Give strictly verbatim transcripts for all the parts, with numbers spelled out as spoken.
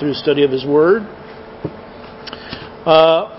through the study of His Word. Uh,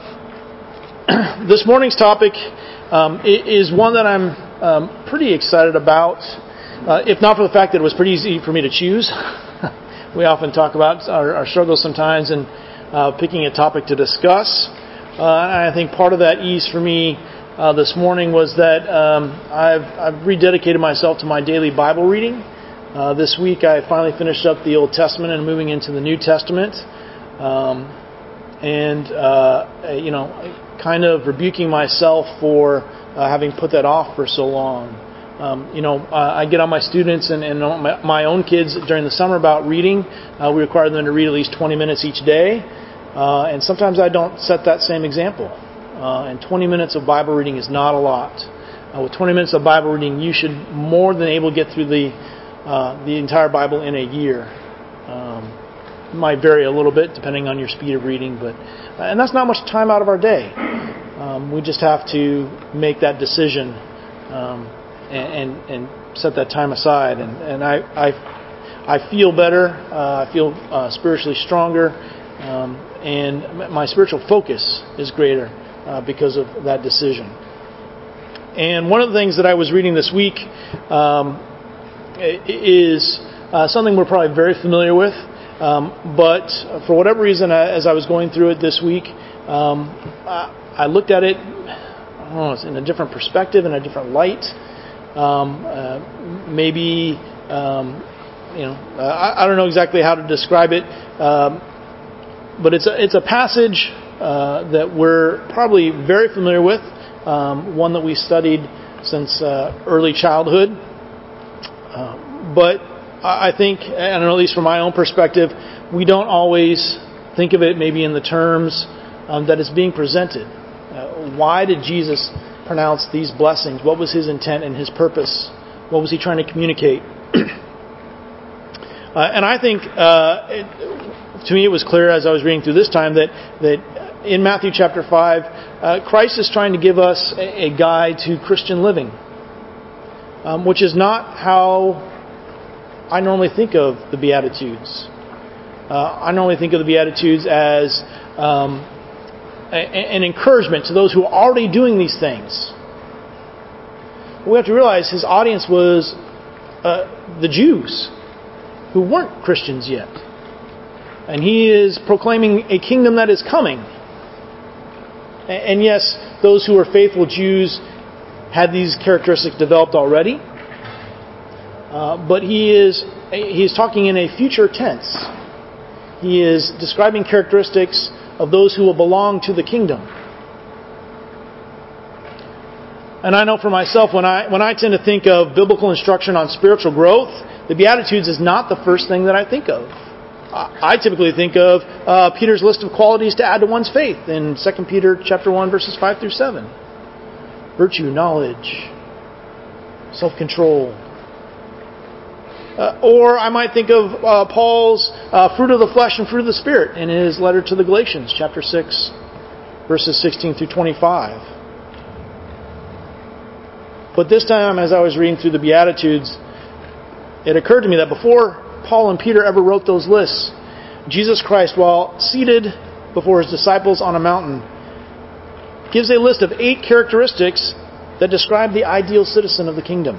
this morning's topic um, is one that I'm um, pretty excited about, uh, if not for the fact that it was pretty easy for me to choose. We often talk about our, our struggles sometimes in uh, picking a topic to discuss. Uh, and I think part of that ease for me uh, this morning was that um, I've, I've rededicated myself to my daily Bible reading. Uh, this week I finally finished up the Old Testament and moving into the New Testament. Um, and, uh, you know, kind of rebuking myself for uh, having put that off for so long. Um, you know, uh, I get on my students and, and my, my own kids during the summer about reading. Uh, we require them to read at least twenty minutes each day. Uh, and sometimes I don't set that same example. Uh, and twenty minutes of Bible reading is not a lot. Uh, with twenty minutes of Bible reading, you should more than able to get through the uh, the entire Bible in a year. Um, it might vary a little bit depending on your speed of reading, but uh, and that's not much time out of our day. Um, we just have to make that decision um, and, and and set that time aside. And, and I, I I feel better. Uh, I feel uh, spiritually stronger. Um, and my spiritual focus is greater uh, because of that decision. And one of the things that I was reading this week um, is uh, something we're probably very familiar with, um, but for whatever reason, as I was going through it this week, um, I looked at it, I don't know, in a different perspective, in a different light. Um, uh, maybe, um, you know, I, I don't know exactly how to describe it. Um, But it's a, it's a passage uh, that we're probably very familiar with, um, one that we studied since uh, early childhood. Uh, but I think, and at least from my own perspective, we don't always think of it maybe in the terms um, that it's being presented. Uh, why did Jesus pronounce these blessings? What was His intent and His purpose? What was He trying to communicate? uh, and I think... Uh, it, To me, it was clear as I was reading through this time that, that in Matthew chapter five, uh, Christ is trying to give us a, a guide to Christian living, um, which is not how I normally think of the Beatitudes. Uh, I normally think of the Beatitudes as um, a, an encouragement to those who are already doing these things. But we have to realize His audience was uh, the Jews who weren't Christians yet. And He is proclaiming a kingdom that is coming. And yes, those who are faithful Jews had these characteristics developed already. Uh, but He is He is talking in a future tense. He is describing characteristics of those who will belong to the kingdom. And I know for myself, when I when I tend to think of biblical instruction on spiritual growth, the Beatitudes is not the first thing that I think of. I typically think of uh, Peter's list of qualities to add to one's faith in Second Peter chapter one, verses five through seven. Virtue, knowledge, self-control. Uh, or I might think of uh, Paul's uh, fruit of the flesh and fruit of the Spirit in his letter to the Galatians, chapter six, verses sixteen through twenty-five. But this time, as I was reading through the Beatitudes, it occurred to me that before Paul and Peter ever wrote those lists, Jesus Christ, while seated before His disciples on a mountain, gives a list of eight characteristics that describe the ideal citizen of the kingdom.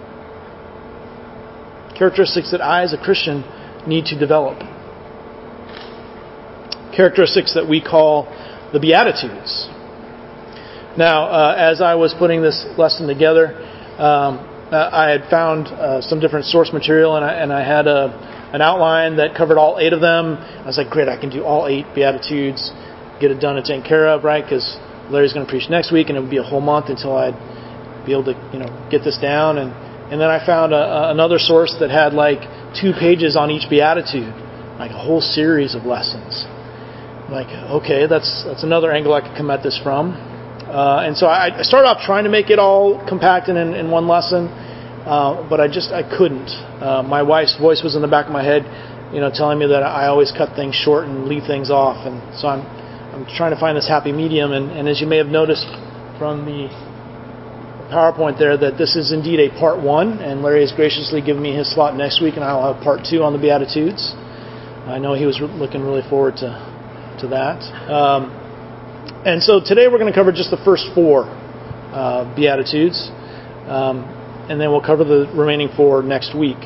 Characteristics that I, as a Christian, need to develop. Characteristics that we call the Beatitudes. Now, uh, as I was putting this lesson together, um, Uh, I had found uh, some different source material, and I, and I had a, an outline that covered all eight of them. I was like, great, I can do all eight Beatitudes, get it done and taken care of, right? Because Larry's going to preach next week, and it would be a whole month until I'd be able to, you know, get this down. And, and then I found a, a, another source that had like two pages on each Beatitude, like a whole series of lessons. I'm like, okay, that's that's another angle I could come at this from. Uh, and so I, I started off trying to make it all compact in, in one lesson, uh, but I just I couldn't. Uh, my wife's voice was in the back of my head, you know, telling me that I always cut things short and leave things off, and so I'm I'm trying to find this happy medium. And, and as you may have noticed from the PowerPoint there, that this is indeed a part one, and Larry has graciously given me his slot next week, and I'll have part two on the Beatitudes. I know he was looking really forward to, to that. Um, and so today we're going to cover just the first four uh, Beatitudes. Um, and then we'll cover the remaining four next week.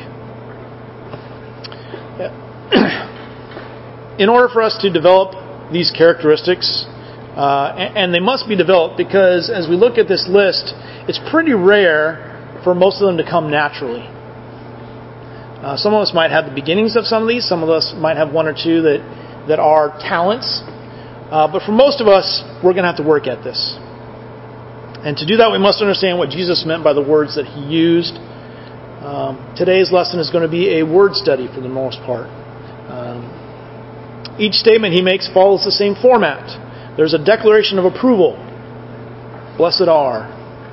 In order for us to develop these characteristics, uh, and, and they must be developed because as we look at this list, it's pretty rare for most of them to come naturally. Uh, some of us might have the beginnings of some of these. Some of us might have one or two that, that are talents. Uh, but for most of us, we're going to have to work at this. And to do that, we must understand what Jesus meant by the words that He used. Um, today's lesson is going to be a word study for the most part. Um, each statement He makes follows the same format. There's a declaration of approval. Blessed are.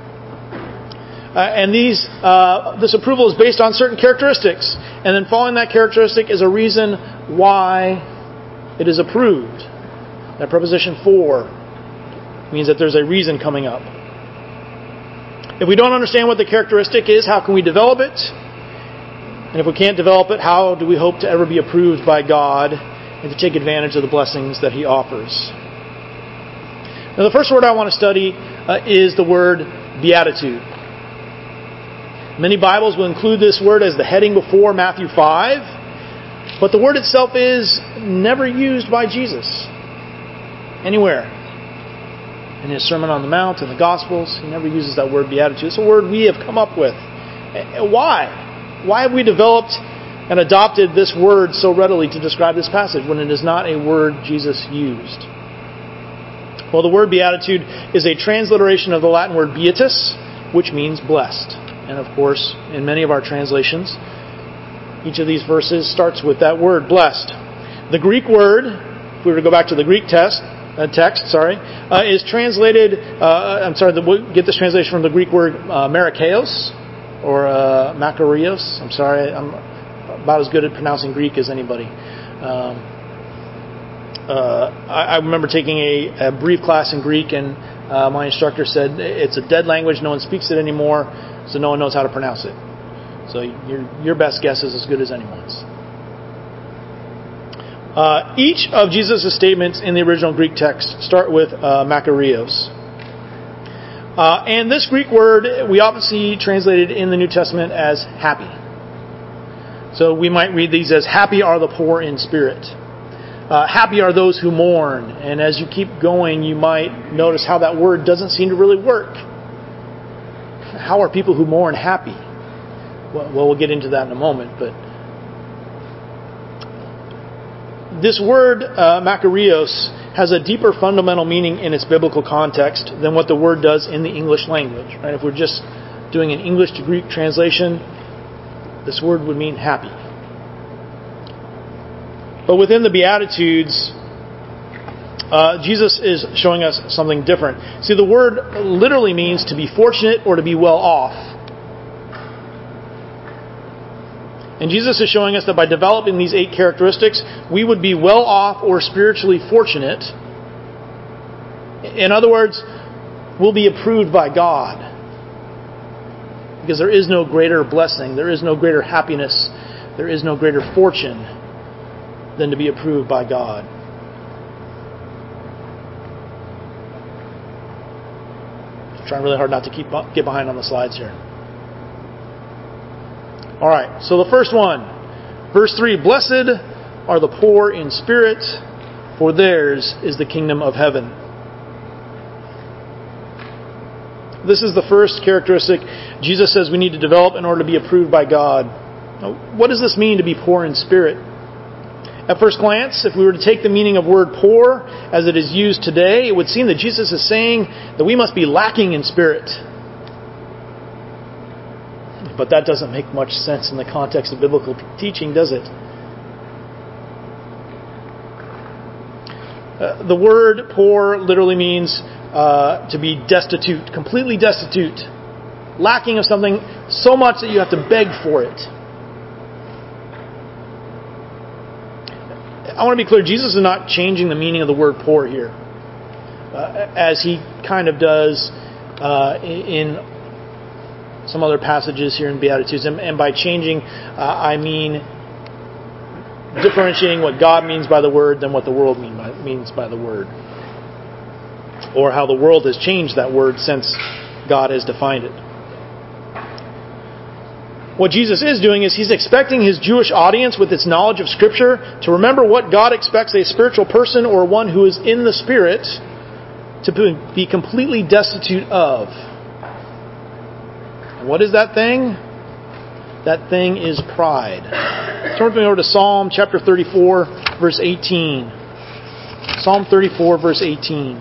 Uh, and these, uh, this approval is based on certain characteristics. And then following that characteristic is a reason why it is approved. That preposition for means that there's a reason coming up. If we don't understand what the characteristic is, how can we develop it? And if we can't develop it, how do we hope to ever be approved by God and to take advantage of the blessings that He offers? Now, the first word I want to study uh, is the word beatitude. Many Bibles will include this word as the heading before Matthew five, but the word itself is never used by Jesus anywhere. In His Sermon on the Mount, in the Gospels, He never uses that word beatitude. It's a word we have come up with. Why? Why have we developed and adopted this word so readily to describe this passage when it is not a word Jesus used? Well, the word beatitude is a transliteration of the Latin word beatus, which means blessed. And of course, in many of our translations, each of these verses starts with that word, blessed. The Greek word, if we were to go back to the Greek test, uh, text, sorry, uh, is translated, uh, I'm sorry, the, we'll get this translation from the Greek word uh, marikeos, or uh, makarios. I'm sorry, I'm about as good at pronouncing Greek as anybody. Um, uh, I, I remember taking a, a brief class in Greek, and uh, my instructor said it's a dead language, no one speaks it anymore, so no one knows how to pronounce it. So your your best guess is as good as anyone's. Uh, each of Jesus' statements in the original Greek text start with uh, makarios. Uh, and this Greek word we often see translated in the New Testament as happy. So we might read these as happy are the poor in spirit. Uh, happy are those who mourn. And as you keep going, you might notice how that word doesn't seem to really work. How are people who mourn happy? Well, well, we'll get into that in a moment. But this word, uh, makarios, has a deeper fundamental meaning in its biblical context than what the word does in the English language. Right? If we're just doing an English to Greek translation, this word would mean happy. But within the Beatitudes, uh, Jesus is showing us something different. See, the word literally means to be fortunate or to be well off. And Jesus is showing us that by developing these eight characteristics, we would be well off or spiritually fortunate. In other words, we'll be approved by God. Because there is no greater blessing, there is no greater happiness, there is no greater fortune than to be approved by God. I'm trying really hard not to keep get behind on the slides here. All right, so the first one, verse three, blessed are the poor in spirit, for theirs is the kingdom of heaven. This is the first characteristic Jesus says we need to develop in order to be approved by God. Now, what does this mean to be poor in spirit? At first glance, if we were to take the meaning of word poor as it is used today, it would seem that Jesus is saying that we must be lacking in spirit. But that doesn't make much sense in the context of biblical teaching, does it? Uh, the word poor literally means uh, to be destitute, completely destitute, lacking of something so much that you have to beg for it. I want to be clear, Jesus is not changing the meaning of the word poor here, uh, as He kind of does uh, in some other passages here in Beatitudes. And, and by changing, uh, I mean differentiating what God means by the word than what the world mean by, means by the word. Or how the world has changed that word since God has defined it. What Jesus is doing is He's expecting His Jewish audience with its knowledge of Scripture to remember what God expects a spiritual person or one who is in the Spirit to be completely destitute of. What is that thing? That thing is pride. Turn with me over to Psalm chapter thirty-four, verse eighteen. Psalm thirty-four, verse eighteen.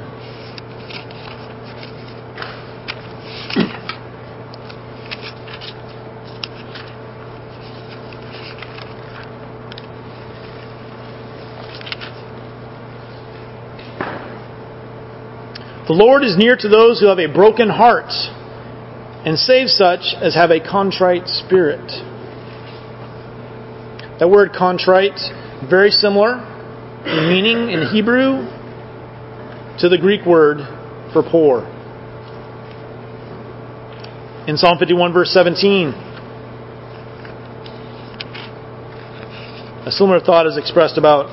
The Lord is near to those who have a broken heart, and saves such as have a contrite spirit. That word contrite, very similar in meaning in Hebrew to the Greek word for poor. In Psalm fifty-one, verse seventeen, a similar thought is expressed about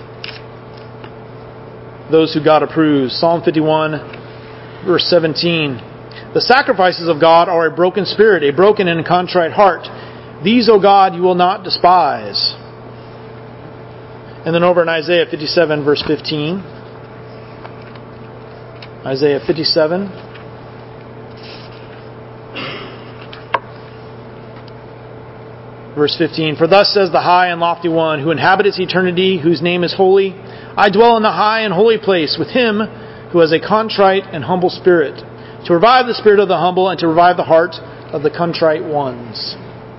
those who God approves. Psalm fifty-one, verse seventeen. The sacrifices of God are a broken spirit, a broken and contrite heart. These, O God, you will not despise. And then over in Isaiah fifty-seven, verse fifteen. Isaiah fifty-seven. Verse fifteen. For thus says the high and lofty one, who inhabits eternity, whose name is holy. I dwell in the high and holy place with him who has a contrite and humble spirit, to revive the spirit of the humble and to revive the heart of the contrite ones.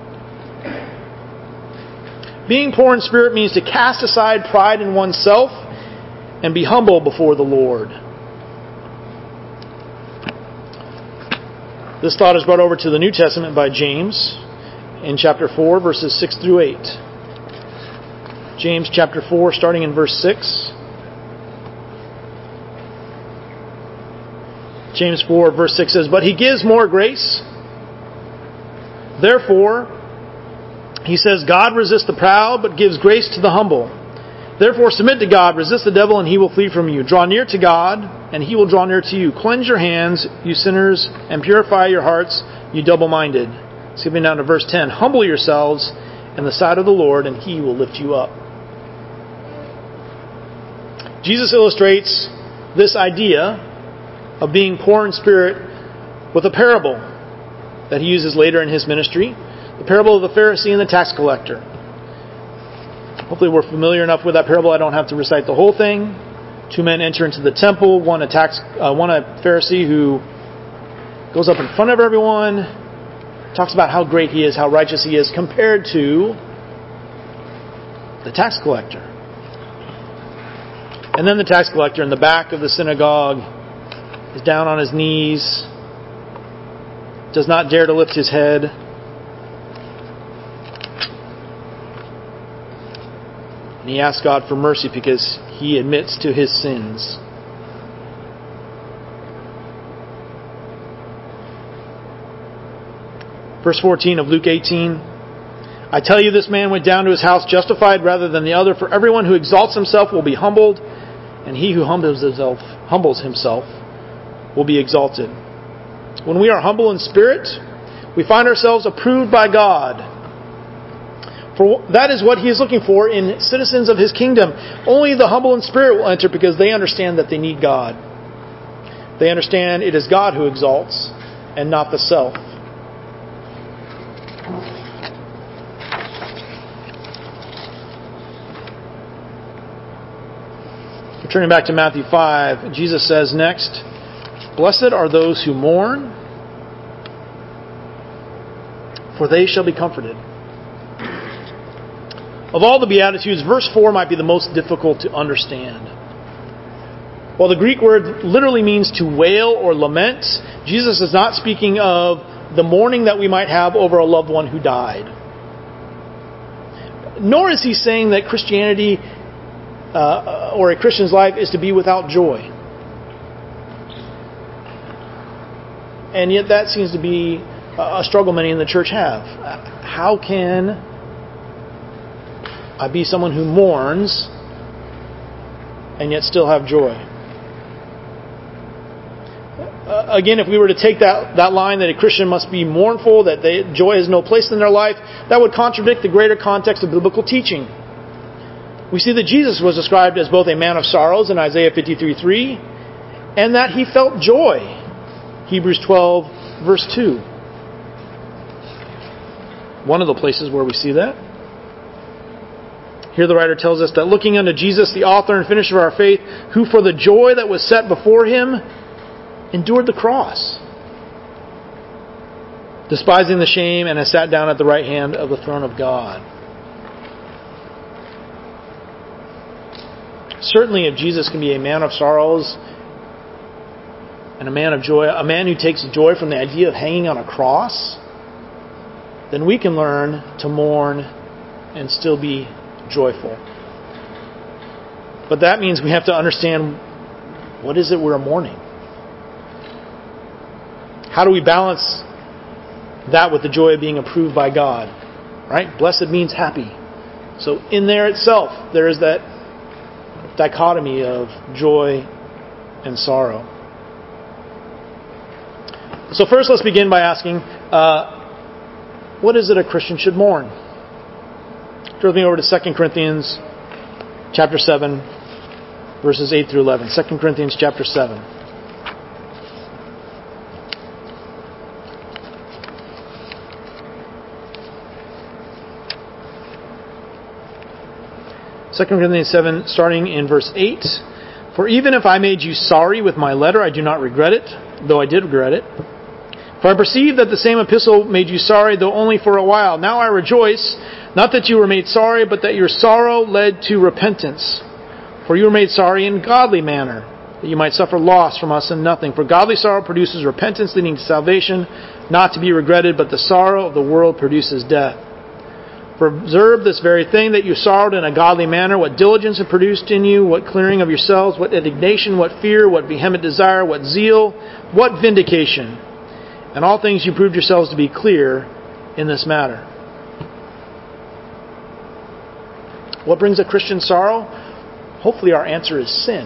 Being poor in spirit means to cast aside pride in oneself and be humble before the Lord. This thought is brought over to the New Testament by James in chapter four, verses six through eight. James chapter four, starting in verse six. James four, verse six says, But he gives more grace. Therefore, he says, God resists the proud, but gives grace to the humble. Therefore, submit to God, resist the devil, and he will flee from you. Draw near to God, and he will draw near to you. Cleanse your hands, you sinners, and purify your hearts, you double-minded. Skipping down to verse ten. Humble yourselves in the sight of the Lord, and he will lift you up. Jesus illustrates this idea of being poor in spirit with a parable that he uses later in his ministry. The parable of the Pharisee and the tax collector. Hopefully we're familiar enough with that parable I don't have to recite the whole thing. Two men enter into the temple, one a tax, uh, one a Pharisee who goes up in front of everyone, talks about how great he is, how righteous he is, compared to the tax collector. And then the tax collector in the back of the synagogue is down on his knees, does not dare to lift his head. And he asks God for mercy because he admits to his sins. Verse fourteen of Luke eighteen. I tell you, this man went down to his house justified rather than the other. For everyone who exalts himself will be humbled, and he who humbles himself, humbles himself will be exalted. When we are humble in spirit, we find ourselves approved by God. For that is what he is looking for in citizens of his kingdom. Only the humble in spirit will enter because they understand that they need God. They understand it is God who exalts and not the self. Turning back to Matthew five, Jesus says next, Blessed are those who mourn, for they shall be comforted. Of all the Beatitudes, verse four might be the most difficult to understand. While the Greek word literally means to wail or lament, Jesus is not speaking of the mourning that we might have over a loved one who died. Nor is he saying that Christianity uh, or a Christian's life is to be without joy. And yet that seems to be a struggle many in the church have. How can I be someone who mourns and yet still have joy? Uh, again, if we were to take that, that line that a Christian must be mournful, that they, joy has no place in their life, that would contradict the greater context of biblical teaching. We see that Jesus was described as both a man of sorrows in Isaiah fifty-three three, and that he felt joy, Hebrews twelve verse two. One of the places where we see that. Here the writer tells us that looking unto Jesus, the author and finisher of our faith, who for the joy that was set before him endured the cross, despising the shame, and has sat down at the right hand of the throne of God. Certainly, if Jesus can be a man of sorrows and a man of joy, a man who takes joy from the idea of hanging on a cross, then we can learn to mourn and still be joyful. But that means we have to understand, what is it we're mourning? How do we balance that with the joy of being approved by God? Right? Blessed means happy. So in there itself, there is that dichotomy of joy and sorrow. So first, let's begin by asking, uh, what is it a Christian should mourn? Turn with me over to Second Corinthians chapter seven, verses eight through eleven. Second Corinthians chapter seven. Second Corinthians seven, starting in verse eight. For even if I made you sorry with my letter, I do not regret it, though I did regret it. For I perceive that the same epistle made you sorry, though only for a while. Now I rejoice, not that you were made sorry, but that your sorrow led to repentance. For you were made sorry in godly manner, that you might suffer loss from us in nothing. For godly sorrow produces repentance leading to salvation, not to be regretted, but the sorrow of the world produces death. For observe this very thing, that you sorrowed in a godly manner, what diligence it produced in you, what clearing of yourselves, what indignation, what fear, what vehement desire, what zeal, what vindication. And all things you proved yourselves to be clear in this matter. What brings a Christian sorrow? Hopefully our answer is sin.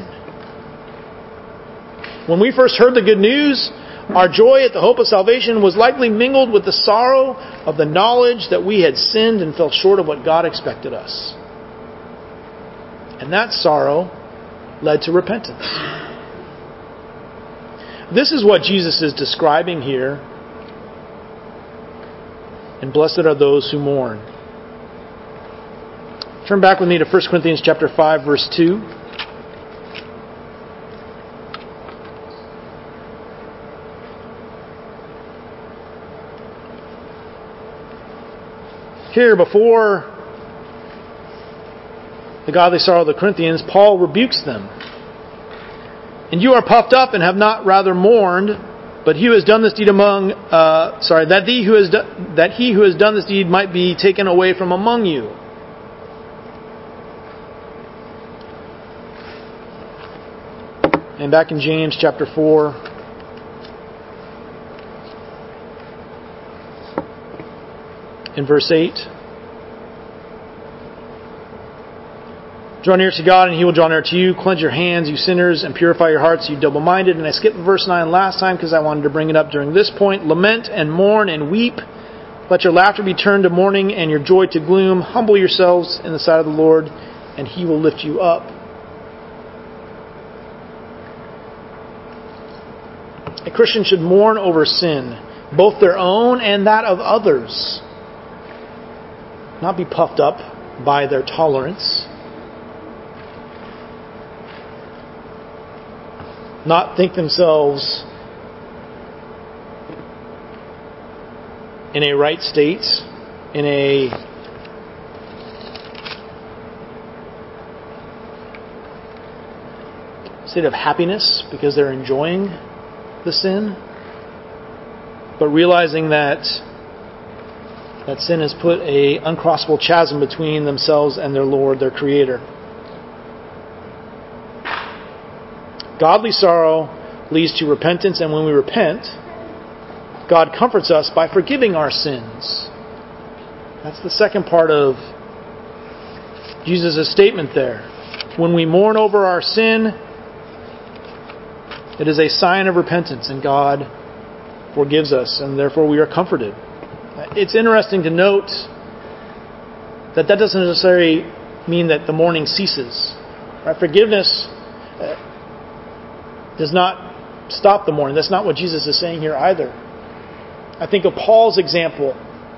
When we first heard the good news, our joy at the hope of salvation was likely mingled with the sorrow of the knowledge that we had sinned and fell short of what God expected us. And that sorrow led to repentance. This is what Jesus is describing here. And blessed are those who mourn. Turn back with me to First Corinthians chapter five, verse two. Here, before the godly sorrow of the Corinthians, Paul rebukes them. And you are puffed up and have not rather mourned, but he who has done this deed among, uh, sorry, that he who has do, that he who has done this deed might be taken away from among you. And back in James chapter four, in verse eight. Draw near to God and He will draw near to you. Cleanse your hands, you sinners, and purify your hearts, you double-minded. And I skipped verse nine last time because I wanted to bring it up during this point. Lament and mourn and weep. Let your laughter be turned to mourning and your joy to gloom. Humble yourselves in the sight of the Lord, and He will lift you up. A Christian should mourn over sin, both their own and that of others. Not be puffed up by their tolerance. Not think themselves in a right state, in a state of happiness because they're enjoying the sin, but realizing that that sin has put a uncrossable chasm between themselves and their Lord, their Creator. Godly sorrow leads to repentance, and when we repent, God comforts us by forgiving our sins. That's the second part of Jesus' statement there. When we mourn over our sin, it is a sign of repentance, and God forgives us, and therefore we are comforted. It's interesting to note that that doesn't necessarily mean that the mourning ceases. Right? Forgiveness does not stop the mourning. That's not what Jesus is saying here either. I think of Paul's example.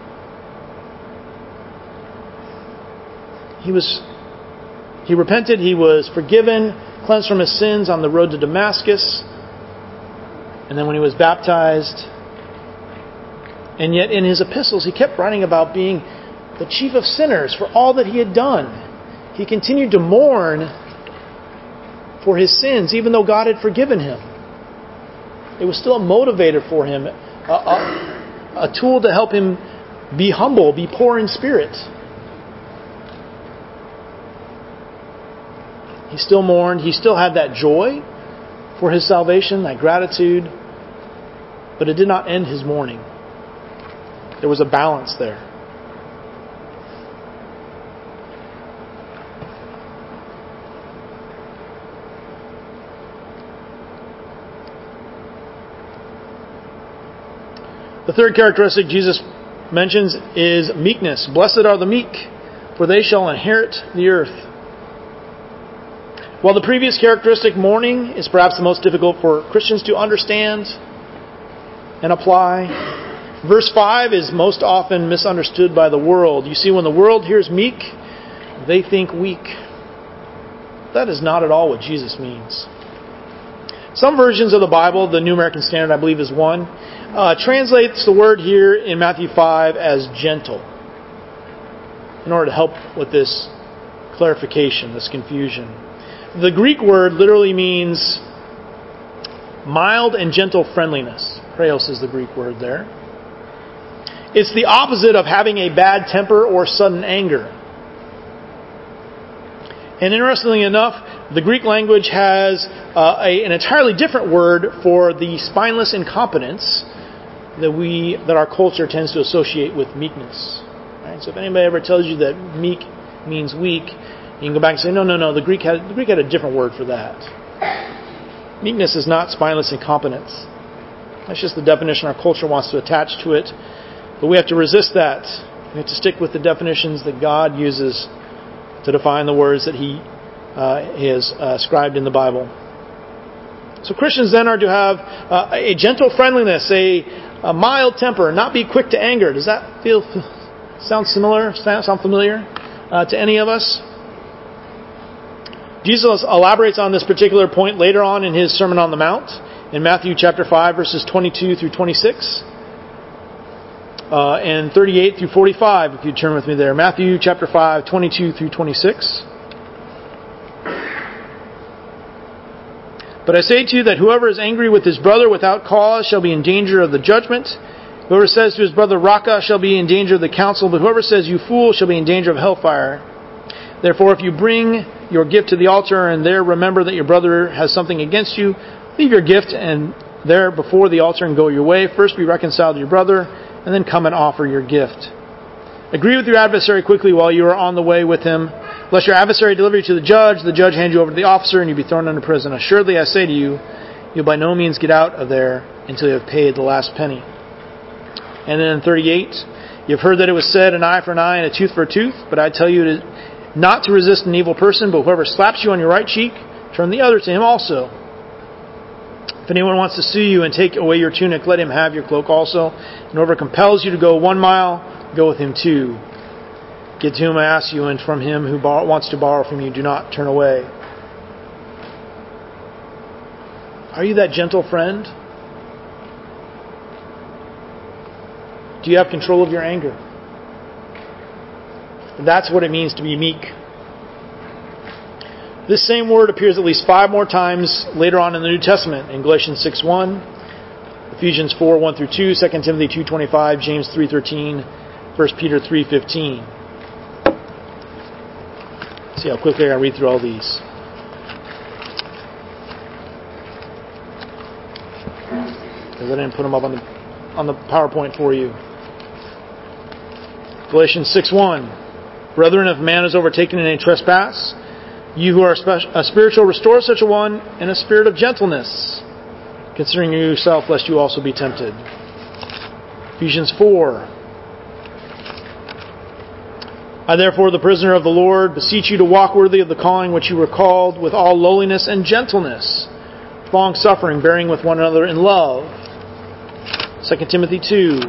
He was, he repented, he was forgiven, cleansed from his sins on the road to Damascus, and then when he was baptized. And yet in his epistles he kept writing about being the chief of sinners for all that he had done. He continued to mourn for his sins even though God had forgiven him. It was still a motivator for him, a, a, a tool to help him be humble, be poor in spirit. He still mourned. He still had that joy for his salvation, that gratitude. But it did not end his mourning. There was a balance there. The third characteristic Jesus mentions is meekness. Blessed are the meek, for they shall inherit the earth. While the previous characteristic, mourning, is perhaps the most difficult for Christians to understand and apply, verse five is most often misunderstood by the world. You see, when the world hears meek, they think weak. That is not at all what Jesus means. Some versions of the Bible, the New American Standard, I believe, is one, uh, translates the word here in Matthew five as gentle, in order to help with this clarification, this confusion. The Greek word literally means mild and gentle friendliness. Praeos is the Greek word there. It's the opposite of having a bad temper or sudden anger. And interestingly enough, the Greek language has uh, a, an entirely different word for the spineless incompetence that we that our culture tends to associate with meekness. Right? So if anybody ever tells you that meek means weak, you can go back and say, no, no, no, the Greek had, the Greek had a different word for that. Meekness is not spineless incompetence. That's just the definition our culture wants to attach to it. But we have to resist that. We have to stick with the definitions that God uses to define the words that He uh, has uh, scribed in the Bible. So Christians then are to have uh, a gentle friendliness, a, a mild temper, not be quick to anger. Does that feel sound similar? Sound familiar uh, to any of us? Jesus elaborates on this particular point later on in His Sermon on the Mount in Matthew chapter five, verses twenty-two through twenty-six, uh, and thirty-eight through forty-five, if you turn with me there. Matthew chapter five, twenty-two through twenty-six. But I say to you that whoever is angry with his brother without cause shall be in danger of the judgment. Whoever says to his brother, Raca, shall be in danger of the council, but whoever says, you fool, shall be in danger of hellfire. Therefore, if you bring your gift to the altar and there remember that your brother has something against you, leave your gift and there before the altar and go your way. First be reconciled to your brother, and then come and offer your gift. Agree with your adversary quickly while you are on the way with him, lest your adversary deliver you to the judge, the judge hand you over to the officer, and you be thrown into prison. Assuredly, I say to you, you'll by no means get out of there until you have paid the last penny. And then in thirty-eight, you've heard that it was said, an eye for an eye and a tooth for a tooth, but I tell you to not to resist an evil person, but whoever slaps you on your right cheek, turn the other to him also. If anyone wants to sue you and take away your tunic, let him have your cloak also. And whoever compels you to go one mile, go with him two. Get to whom I ask you, and from him who bar- wants to borrow from you, do not turn away. Are you that gentle friend? Do you have control of your anger? That's what it means to be meek. This same word appears at least five more times later on in the New Testament, in Galatians six one, Ephesians four one through two, Second Timothy two twenty-five, James three thirteen, First Peter three fifteen. See how quickly I read through all these. Because I didn't put them up on the on the PowerPoint for you. Galatians six one. Brethren, if a man is overtaken in any trespass, you who are a spiritual, restore such a one in a spirit of gentleness, considering yourself, lest you also be tempted. Ephesians four. I therefore, the prisoner of the Lord, beseech you to walk worthy of the calling which you were called, with all lowliness and gentleness, long-suffering, bearing with one another in love. Second Timothy two.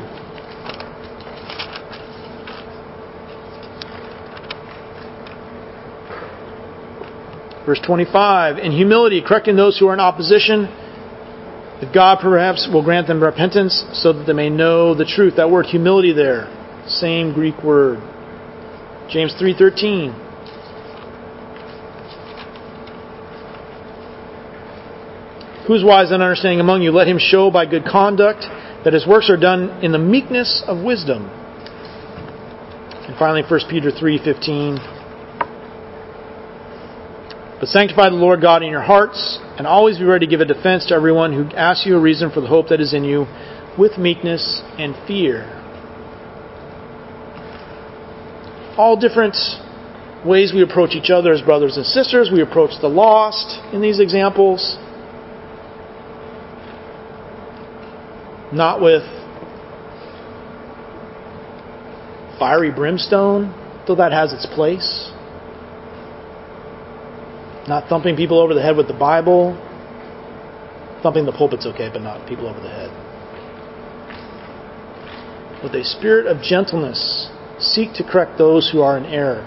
Verse twenty-five, in humility, correcting those who are in opposition, that God perhaps will grant them repentance, so that they may know the truth. That word humility there, same Greek word. James three thirteen. Who is wise and understanding among you? Let him show by good conduct that his works are done in the meekness of wisdom. And finally, First Peter three fifteen. But sanctify the Lord God in your hearts, and always be ready to give a defense to everyone who asks you a reason for the hope that is in you, with meekness and fear. All different ways we approach each other as brothers and sisters. We approach the lost in these examples. Not with fiery brimstone, though that has its place. Not thumping people over the head with the Bible. Thumping the pulpit's okay, but not people over the head. With a spirit of gentleness, seek to correct those who are in error.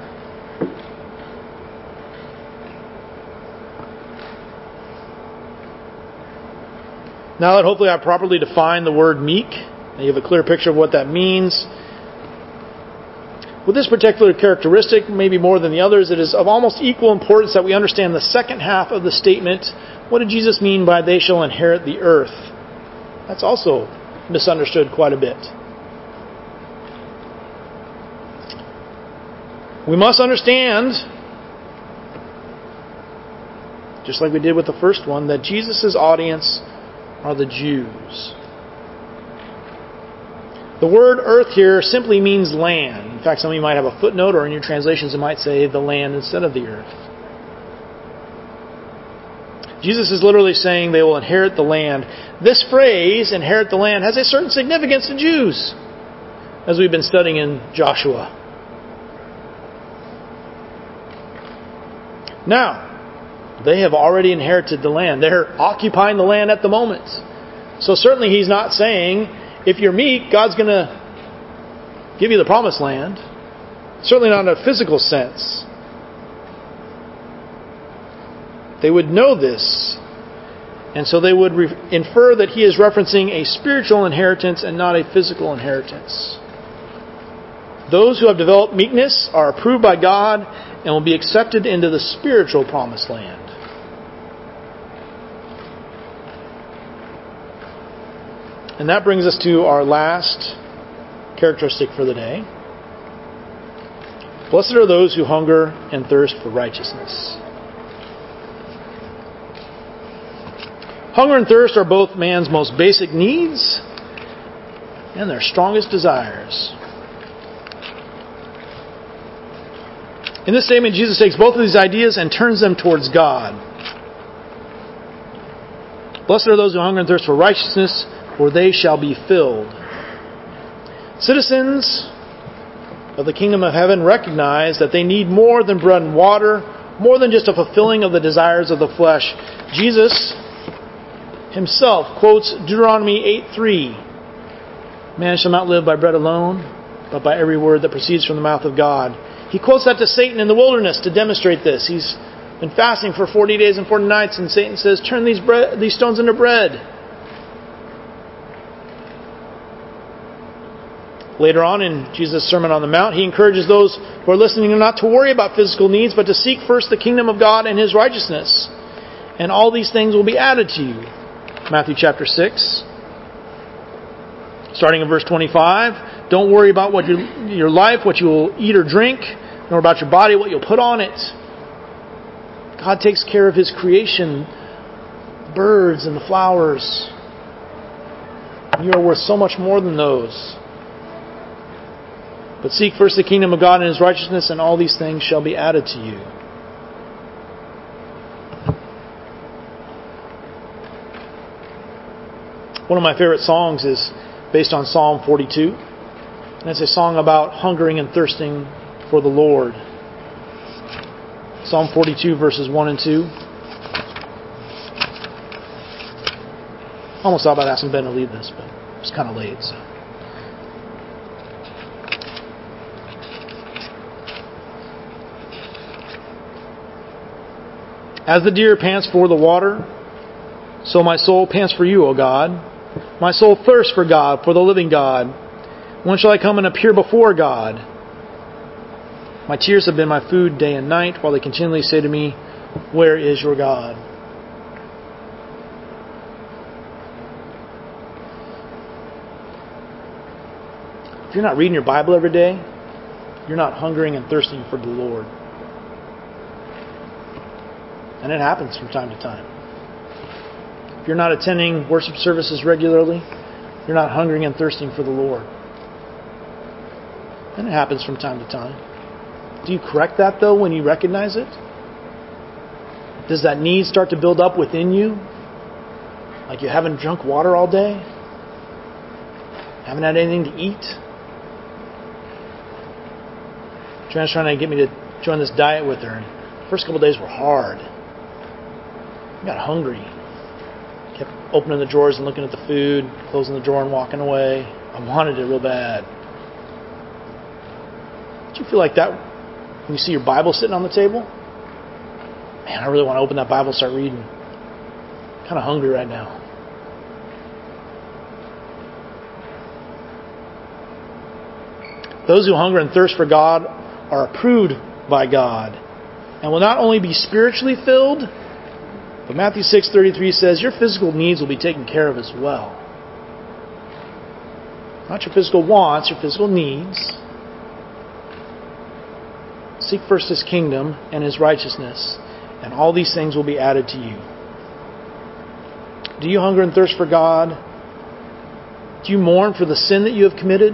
Now that hopefully I properly defined the word meek, and you have a clear picture of what that means, with this particular characteristic, maybe more than the others, it is of almost equal importance that we understand the second half of the statement. What did Jesus mean by they shall inherit the earth? That's also misunderstood quite a bit. We must understand, just like we did with the first one, that Jesus' audience are the Jews. The word earth here simply means land. In fact, some of you might have a footnote, or in your translations it might say the land instead of the earth. Jesus is literally saying they will inherit the land. This phrase, inherit the land, has a certain significance to Jews, as we've been studying in Joshua. Now, they have already inherited the land. They're occupying the land at the moment. So certainly he's not saying, if you're meek, God's going to give you the promised land. Certainly not in a physical sense. They would know this. And so they would re- infer that he is referencing a spiritual inheritance and not a physical inheritance. Those who have developed meekness are approved by God and will be accepted into the spiritual promised land. And that brings us to our last characteristic for the day. Blessed are those who hunger and thirst for righteousness. Hunger and thirst are both man's most basic needs and their strongest desires. In this statement, Jesus takes both of these ideas and turns them towards God. Blessed are those who hunger and thirst for righteousness, for they shall be filled. Citizens of the kingdom of heaven recognize that they need more than bread and water, more than just a fulfilling of the desires of the flesh. Jesus himself quotes Deuteronomy eight three. Man shall not live by bread alone, but by every word that proceeds from the mouth of God. He quotes that to Satan in the wilderness to demonstrate this. He's been fasting for forty days and forty nights, and Satan says, turn these bread, these stones into bread. Later on in Jesus' Sermon on the Mount, he encourages those who are listening not to worry about physical needs, but to seek first the kingdom of God and his righteousness. And all these things will be added to you. Matthew chapter six. Starting in verse twenty-five. Don't worry about what your, your life, what you will eat or drink, nor about your body, what you'll put on it. God takes care of his creation, the birds and the flowers. You are worth so much more than those. But seek first the kingdom of God and His righteousness, and all these things shall be added to you. One of my favorite songs is based on Psalm forty-two. And it's a song about hungering and thirsting for the Lord. Psalm forty-two, verses one and two. Almost thought about asking Ben to lead this, but it's kind of late. So. As the deer pants for the water, so my soul pants for you, O God. My soul thirsts for God, for the living God. When shall I come and appear before God? My tears have been my food day and night, while they continually say to me, where is your God? If you're not reading your Bible every day, you're not hungering and thirsting for the Lord. And it happens from time to time. If you're not attending worship services regularly, you're not hungering and thirsting for the Lord. And it happens from time to time. Do you correct that, though, when you recognize it? Does that need start to build up within you? Like you haven't drunk water all day? Haven't had anything to eat? Joanna's trying to get me to join this diet with her. The first couple of days were hard. I got hungry. Kept opening the drawers and looking at the food, closing the drawer and walking away. I wanted it real bad. Do you feel like that when you see your Bible sitting on the table? Man, I really want to open that Bible and start reading. I'm kind of hungry right now. Those who hunger and thirst for God are approved by God and will not only be spiritually filled, but Matthew six thirty-three says your physical needs will be taken care of as well. Not your physical wants, your physical needs. Seek first His kingdom and His righteousness, and all these things will be added to you. Do you hunger and thirst for God? Do you mourn for the sin that you have committed?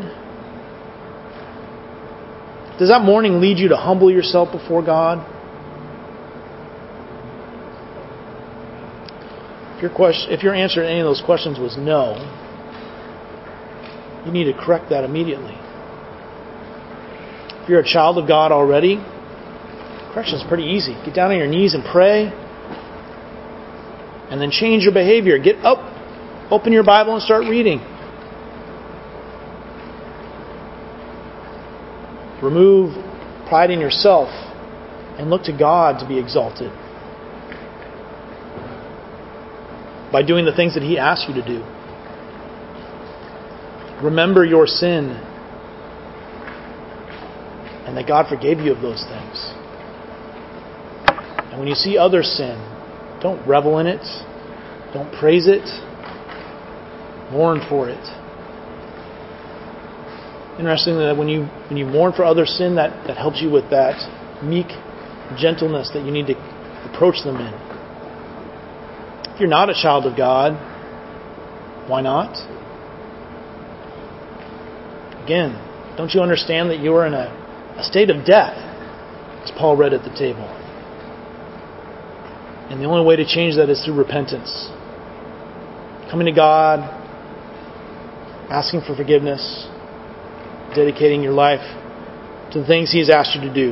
Does that mourning lead you to humble yourself before God? If your question, if your answer to any of those questions was no, you need to correct that immediately. If you're a child of God already, correction is pretty easy. Get down on your knees and pray, and then change your behavior. Get up, open your Bible and start reading. Remove pride in yourself and look to God to be exalted by doing the things that He asks you to do. Remember your sin and that God forgave you of those things. And when you see others sin, don't revel in it. Don't praise it. Mourn for it. Interesting that when you when you mourn for others' sin, that, that helps you with that meek gentleness that you need to approach them in. If you're not a child of God, why not? Again, don't you understand that you are in a, a state of death, as Paul read at the table? And the only way to change that is through repentance. Coming to God, asking for forgiveness, dedicating your life to the things He has asked you to do.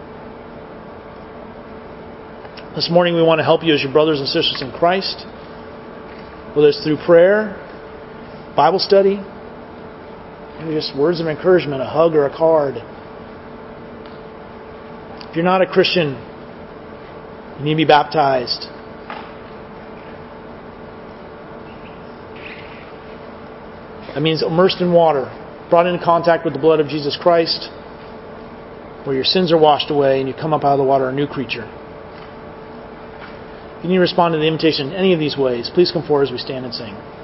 This morning we want to help you as your brothers and sisters in Christ, whether it's through prayer, Bible study, maybe just words of encouragement, a hug or a card. If you're not a Christian, you need to be baptized. That means immersed in water, brought into contact with the blood of Jesus Christ, where your sins are washed away and you come up out of the water a new creature. If you need to respond to the invitation in any of these ways, please come forward as we stand and sing.